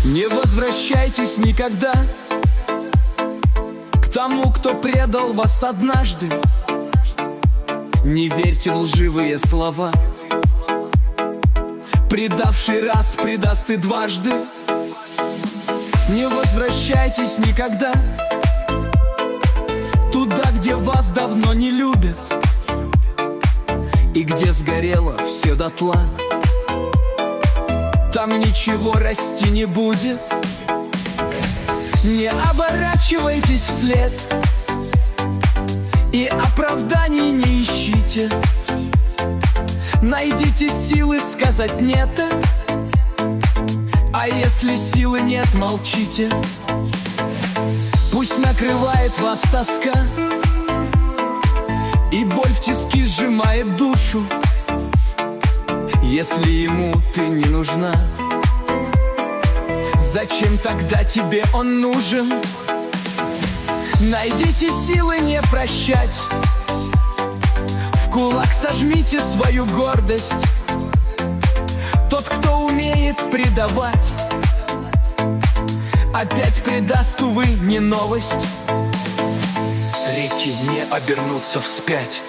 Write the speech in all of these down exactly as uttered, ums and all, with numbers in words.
Не возвращайтесь никогда к тому, кто предал вас однажды. Не верьте в лживые слова. Предавший раз предаст и дважды. Не возвращайтесь никогда туда, где вас давно не любят и где сгорело все дотла. Там ничего расти не будет. Не оборачивайтесь вслед и оправданий не ищите. Найдите силы сказать «нет». А если силы нет, молчите. Пусть накрывает вас тоска и боль в тиски сжимает душу. Если ему ты не нужна, зачем тогда тебе он нужен? Найдите силы не прощать. В кулак сожмите свою гордость. Тот, кто умеет предавать, опять предаст, увы, не новость. Реки не обернутся вспять,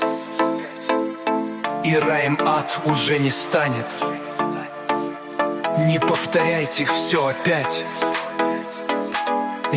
и раем ад уже не станет. Не повторяйте все опять.